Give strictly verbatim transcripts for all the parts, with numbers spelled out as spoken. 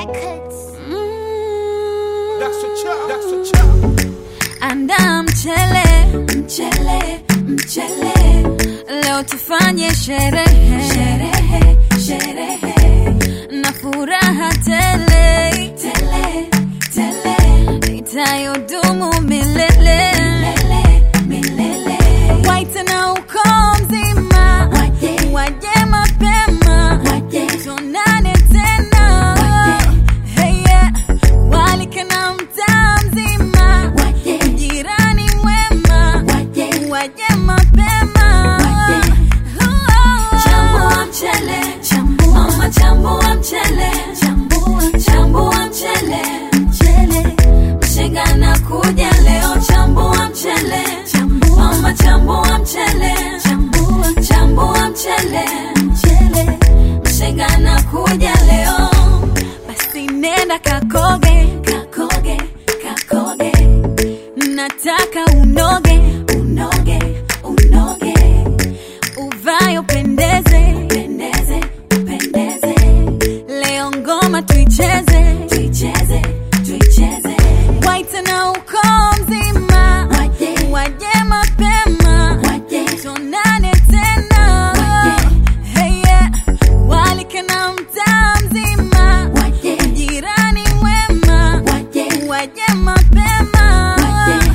Records. Mm. That's a chop, that's a chop. Anda mchele, mchele, mchele. Leo tufanye sherehe, sherehe, sherehe. Na furaha tele, tele, tele. Itayodumu milele, milele, milele. Waite na uko mzima, waje, waje mapema, waje. Tuonane tena, waje. Hey yeah, walike na mtaa mzima, waje. Jirani mwema, waje, waje mapema, waje. Chambua mchele, chambua, mama chambua mchele, chambua, chambua mchele, mchele. Mshengana kuja leo, chambua mchele, chambua, mama chambua mchele, chambua, chambua mchele, mchele. Mshengana kuja leo, basi nenda kakoge, kakoge, kakoge. Nataka unoge, unoge, unoge. Uvayo pendeze, pendeze, pendeze. Leo ngoma tuicheze, tuicheze, tuicheze. Waite na uko mzima, waje, waje mapema, waje. Tuonane tena, waje. Hey yeah, walike na mtaa mzima, waje. Jirani mwema, waje, waje mapema, waje.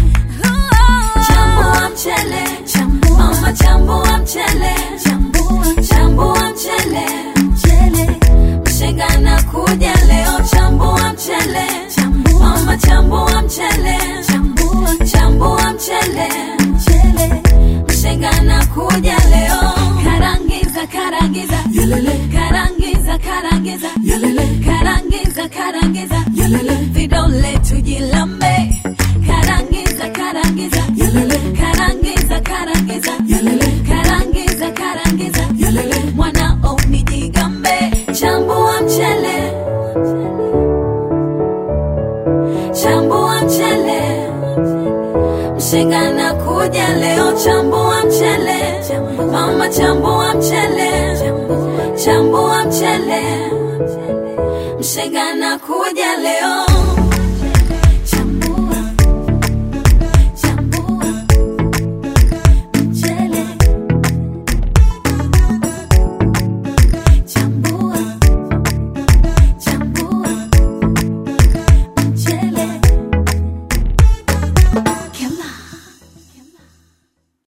Chambua mchele, chambua, mama chambua mchele, chambua, chambua mchele, mchele. Mshengana kuja leo, chambua mchele, chambua, mama chambua mchele, chambua, chambua mchele, mchele. Mshengana kuja leo, karangiza, karangiza, yelele. Karangiza, karangiza, yelele. Karangiza, karangiza, yelele. Vidole tujilambe, karangiza, karangiza, yelele. Karangiza, karangiza, yelele. Karangiza, karangiza, yelele. Mwana onijigambe, chambua mchele, chambua mchele. Mshengana kuja leo, chambua mchele, mama chambua mchele, chambua mchele. Mshengana kuja leo.